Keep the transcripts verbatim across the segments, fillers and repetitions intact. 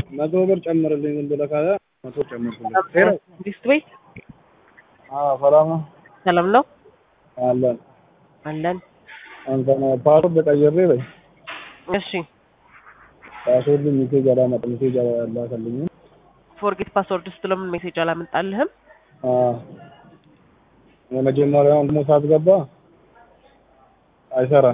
መቶ ብር ጨምርልኝ ዝም ብለህ ካለ መቶ ጨምርልኝ ሄሎ ዲስት ቤት አዎ ሰላም ነው ሰላም ነው አለን አለን አንተ ነው ፓስወርድ ቀይሬ በይ እሺ ፓስወርድ ሜሴጅ አላመጣም ሜሴጅ አላከልኝ ፎርጌት ፓስወርድ ስለምን ሜሴጅ አላመጣልህም አዎ የመጀመሪያውን ደግሞ ሳትገባ አይሰራም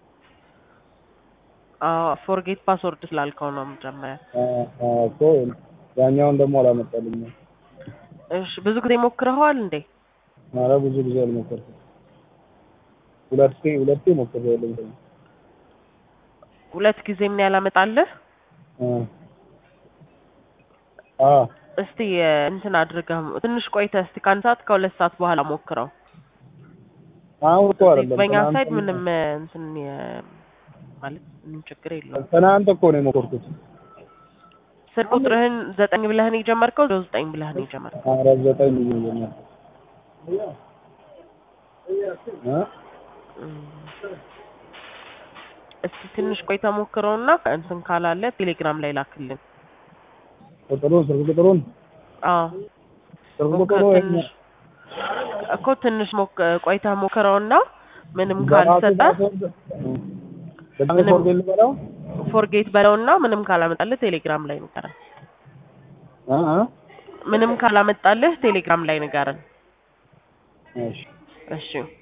አዎ ፎርጌት ፓስወርድ ስላልከው ነው መጀመሪያ አዎ እኮ ያኛውን ደግሞ አላመጣልኝ እሺ ብዙ ጊዜ ሞክረኸዋል እንዴ ኧረ ብዙ ጊዜ አልሞከርኩም ሁለቴ ሁለቴ ሞክሬያለሁ ሁለት ጊዜ ምን ያላመጣልህ አ እስቲ እንትን አድርገህ ትንሽ ቆይተህ እስቲ ከአንድ ሰዓት ከሁለት ሰዓት በኋላ ሞክረው አሁን እኮ አይደለም በእኛ ሳይድ ምንም እንትን ማለት ምንም ችግር የለውም ትናንት እኮ ነው የሞከርኩት ስልክ ቁጥርህን ዘጠኝ ብለህ ነው የጀመርከው ዘጠኝ ብለህ ነው የጀመርከው ኧረ ዘጠኝ ብዬ ነው እ እስቲ ትንሽ ቆይተህ ሞክረውና እንትን ካላለ ቴሌግራም ላይ ላክልን ቁጥሩን ስልክ ቁጥሩን አዎ ስልክ ቁጥሩን እኮ ትንሽ ቆይተህ ሞክረውና ምንም ካልሰጠ ምንም ፎርጌት በለው ፎርጌት በለውና ምንም ካላመጣልህ ቴሌግራም ላይ ንገረን አ አ ምንም ካላመጣልህ ቴሌግራም ላይ ንገረን እሺ እሺ